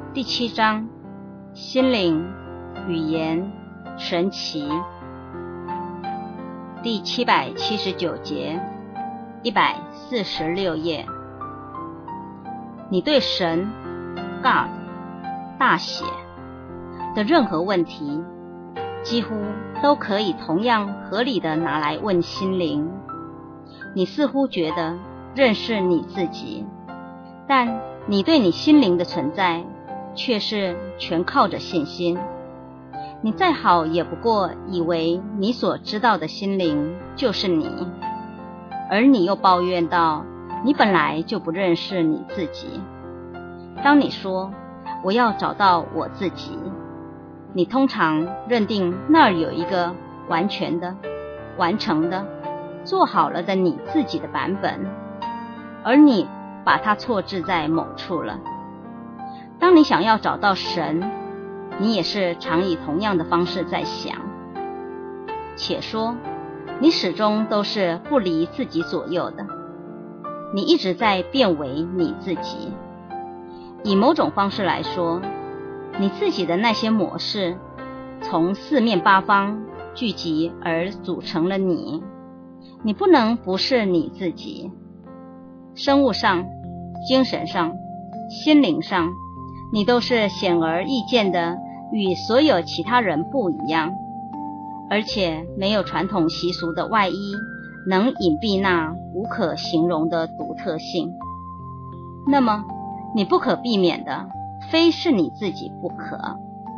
第7章，心灵、语言、神奇。第779节，146页。你对神 God 大写的任何问题，几乎都可以同样合理的拿来问心灵。你似乎觉得认识你自己，但你对你心灵的存在却是全靠着信心。你再好也不过以为你所知道的心灵就是你，而你又抱怨到你本来就不认识你自己。当你说我要找到我自己，你通常认定那儿有一个完全的、完成的、做好了的你自己的版本，而你把它错置在某处了。当你想要找到神，你也是常以同样的方式在想。且说你始终都是不离自己左右的，你一直在变为你自己。以某种方式来说，你自己的那些模式从四面八方聚集而组成了你。你不能不是你自己。生物上、精神上、心灵上，你都是显而易见的与所有其他人不一样，而且没有传统习俗的外衣能隐蔽那无可形容的独特性。那么你不可避免的非是你自己不可。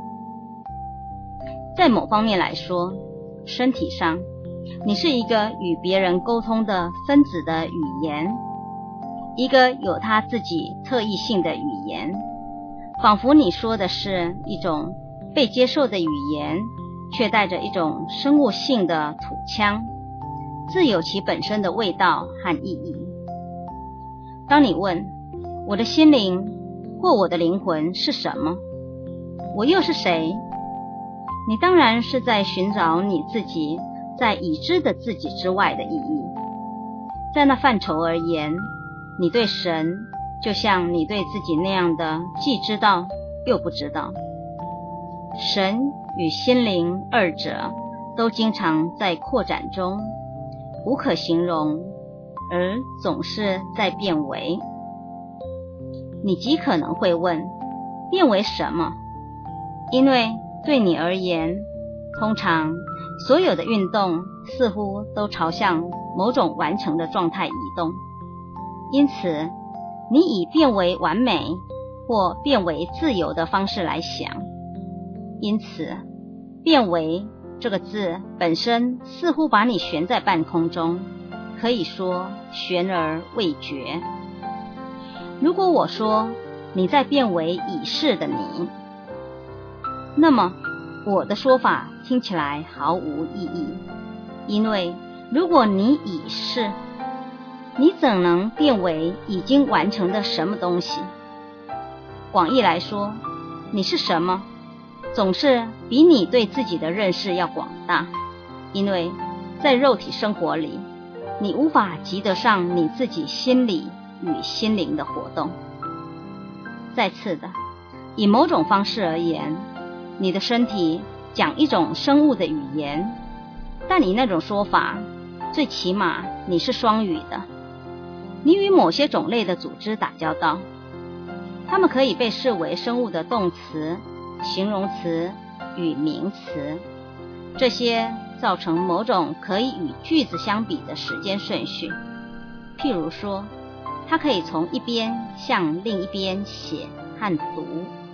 在某方面来说，身体上你是一个与别人沟通的分子的语言，一个有它自己特异性的语言，仿佛你说的是一种被接受的语言，却带着一种生物性的土腔，自有其本身的味道和意义。当你问我的心灵或我的灵魂是什么，我又是谁，你当然是在寻找你自己在已知的自己之外的意义。在那范畴而言，你对神就像你对自己那样的既知道又不知道。神与心灵二者都经常在扩展中，无可形容，而总是在变为。你极可能会问，变为什么？因为对你而言，通常所有的运动似乎都朝向某种完成的状态移动，因此你以变为完美或变为自由的方式来想。因此变为这个字本身似乎把你悬在半空中，可以说悬而未决。如果我说你在变为已是的你，那么我的说法听起来毫无意义，因为如果你已是，你怎能变为已经完成的什么东西？广义来说，你是什么，总是比你对自己的认识要广大，因为在肉体生活里，你无法及得上你自己心理与心灵的活动。再次的，以某种方式而言，你的身体讲一种生物的语言，但你那种说法，最起码你是双语的。你与某些种类的组织打交道，它们可以被视为生物的动词、形容词与名词，这些造成某种可以与句子相比的时间顺序。譬如说，它可以从一边向另一边写和读。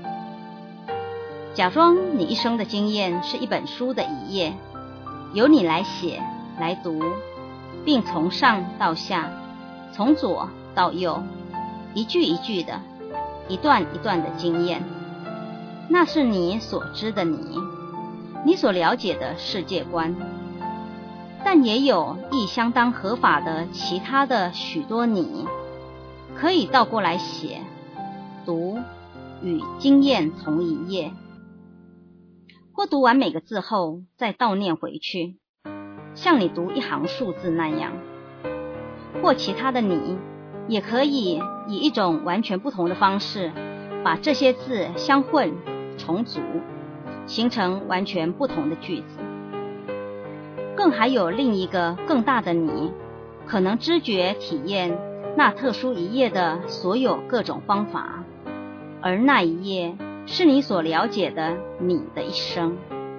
假装你一生的经验是一本书的一页，由你来写、来读，并从上到下，从左到右，一句一句的，一段一段的经验。那是你所知的你所了解的世界观。但也有亦相当合法的其他的许多你，可以倒过来写、读与经验同一页，或读完每个字后再倒念回去，像你读一行数字那样。或其他的你也可以以一种完全不同的方式把这些字相混重组，形成完全不同的句子。更还有另一个更大的你，可能知觉体验那特殊一页的所有各种方法，而那一页是你所了解的你的一生。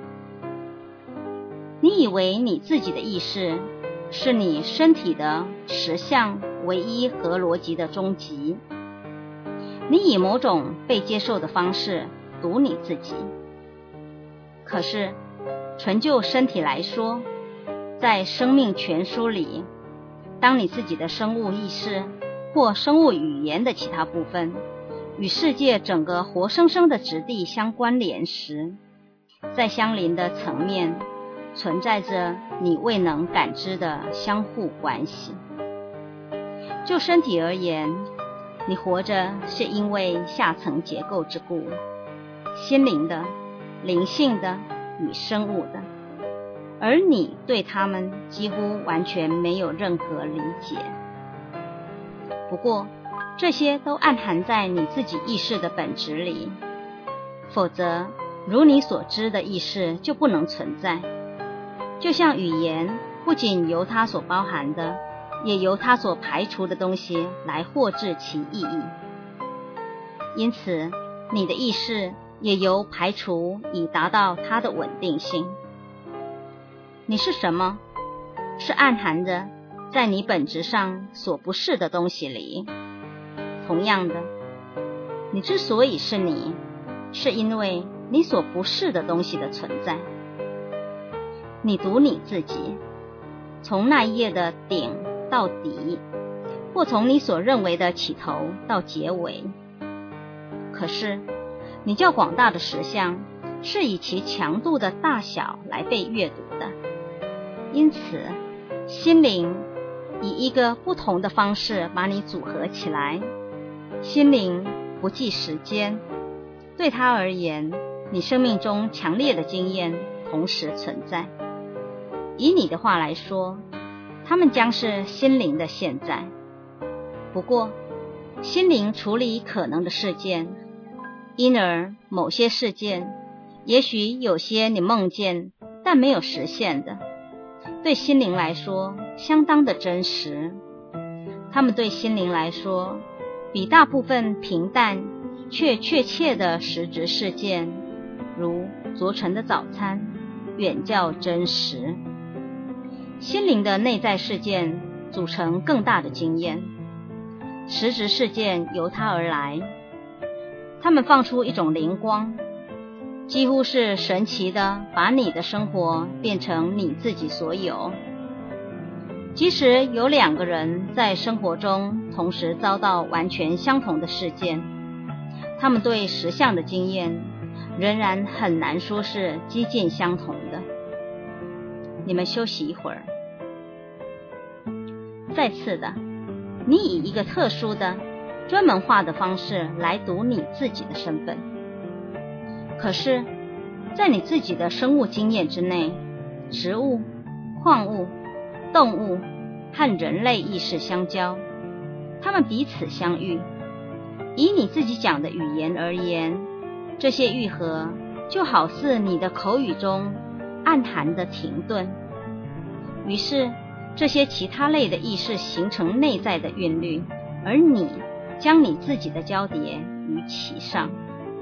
你以为你自己的意识是你身体的实相唯一和逻辑的终极，你以某种被接受的方式读你自己。可是纯就身体来说，在生命全书里，当你自己的生物意识或生物语言的其他部分与世界整个活生生的质地相关联时，在相邻的层面存在着你未能感知的相互关系。就身体而言，你活着是因为下层结构之故，心灵的、灵性的与生物的，而你对它们几乎完全没有任何理解。不过这些都暗含在你自己意识的本质里，否则如你所知的意识就不能存在。就像语言不仅由它所包含的，也由它所排除的东西来获致其意义。因此你的意识也由排除以达到它的稳定性。你是什么？是暗含着在你本质上所不是的东西里。同样的，你之所以是你，是因为你所不是的东西的存在。你读你自己，从那一页的顶到底，或从你所认为的起头到结尾。可是你较广大的实相是以其强度的大小来被阅读的，因此心灵以一个不同的方式把你组合起来。心灵不计时间，对它而言，你生命中强烈的经验同时存在。以你的话来说，它们将是心灵的现在。不过心灵处理可能的事件，因而某些事件，也许有些你梦见但没有实现的，对心灵来说相当的真实。它们对心灵来说，比大部分平淡却确切的实质事件，如昨晨的早餐，远较真实。心灵的内在事件组成更大的经验，实质事件由它而来。它们放出一种灵光，几乎是神奇的把你的生活变成你自己所有。即使有两个人在生活中同时遭到完全相同的事件，他们对实相的经验仍然很难说是几近相同的。你们休息一会儿。再次的，你以一个特殊的专门化的方式来读你自己的身份。可是在你自己的生物经验之内，植物、矿物、动物和人类意识相交，它们彼此相遇。以你自己讲的语言而言，这些愈合就好似你的口语中暗含的停顿。于是这些其他类的意识形成内在的韵律，而你将你自己的交叠于其上。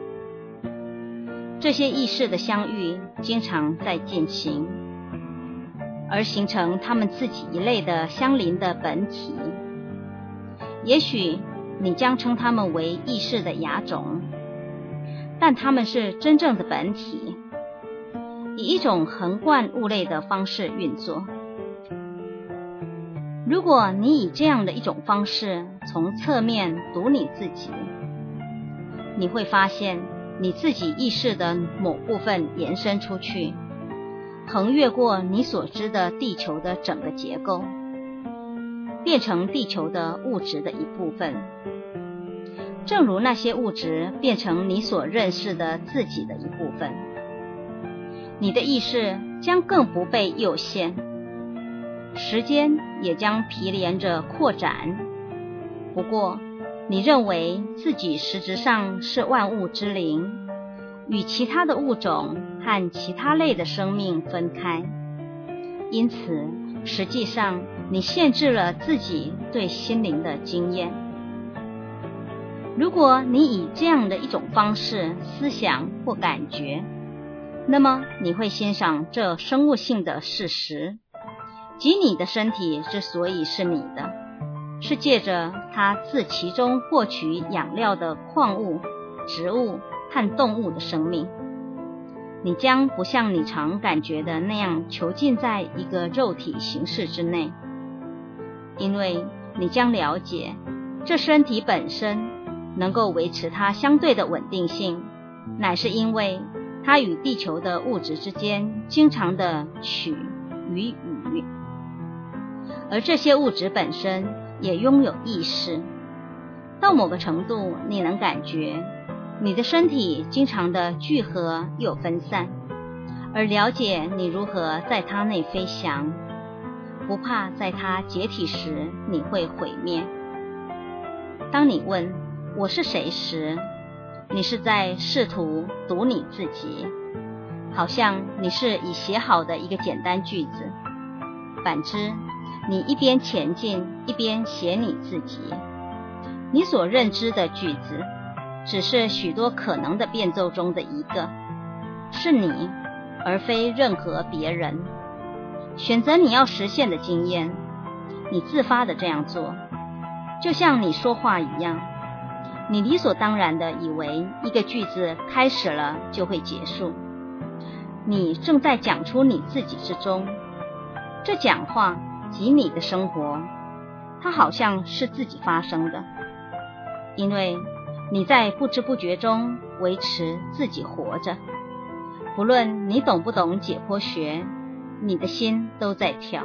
这些意识的相遇经常在进行，而形成他们自己一类的相邻的本体。也许你将称它们为意识的亚种，但它们是真正的本体，以一种横贯物类的方式运作。如果你以这样的一种方式从侧面读你自己，你会发现你自己意识的某部分延伸出去，横越过你所知的地球的整个结构，变成地球的物质的一部分，正如那些物质变成你所认识的自己的一部分。你的意识将更不被有限，时间也将毗连着扩展。不过你认为自己实质上是万物之灵，与其他的物种和其他类的生命分开，因此实际上你限制了自己对心灵的经验。如果你以这样的一种方式思想或感觉，那么你会欣赏这生物性的事实，即你的身体之所以是你的，是借着它自其中获取养料的矿物、植物和动物的生命。你将不像你常感觉的那样囚禁在一个肉体形式之内，因为你将了解，这身体本身能够维持它相对的稳定性，乃是因为它与地球的物质之间经常的取与予，而这些物质本身也拥有意识。到某个程度，你能感觉你的身体经常的聚合又分散，而了解你如何在它内飞翔，不怕在它解体时你会毁灭。当你问我是谁时，你是在试图读你自己，好像你是已写好的一个简单句子。反之，你一边前进一边写你自己。你所认知的句子只是许多可能的变奏中的一个，是你而非任何别人。选择你要实现的经验，你自发的这样做，就像你说话一样，你理所当然的以为一个句子开始了就会结束。你正在讲出你自己之中，这讲话及你的生活，它好像是自己发生的，因为你在不知不觉中维持自己活着。不论你懂不懂解剖学，你的心都在跳。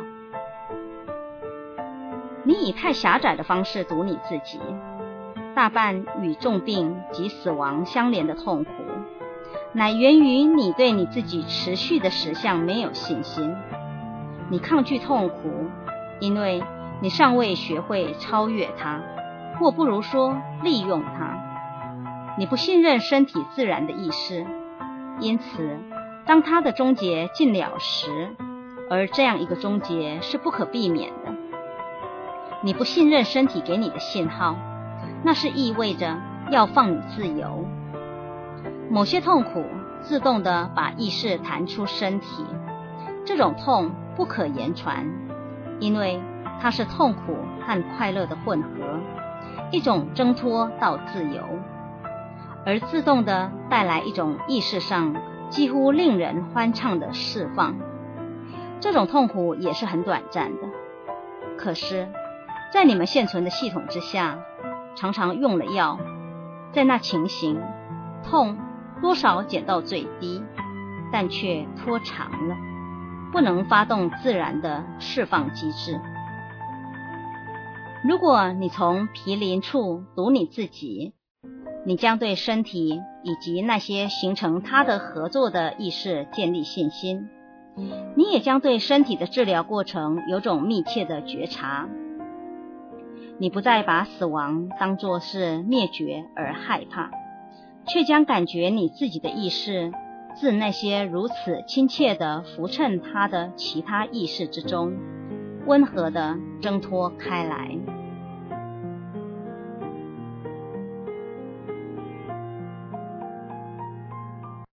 你以太狭窄的方式读你自己，大半与重病及死亡相连的痛苦，乃源于你对你自己持续的实相没有信心。你抗拒痛苦，因为你尚未学会超越它，或不如说利用它。你不信任身体自然的意识，因此当它的终结近了时，而这样一个终结是不可避免的，你不信任身体给你的信号，那是意味着要放你自由。某些痛苦自动地把意识弹出身体，这种痛不可言传，因为它是痛苦和快乐的混合，一种挣脱到自由，而自动地带来一种意识上几乎令人欢畅的释放。这种痛苦也是很短暂的，可是在你们现存的系统之下，常常用了药，在那情形，痛多少减到最低，但却拖长了，不能发动自然的释放机制。如果你从毗邻处读你自己，你将对身体以及那些形成它的合作的意识建立信心，你也将对身体的治疗过程有种密切的觉察。你不再把死亡当作是灭绝而害怕，却将感觉你自己的意识自那些如此亲切地扶衬它的其他意识之中，温和地挣脱开来。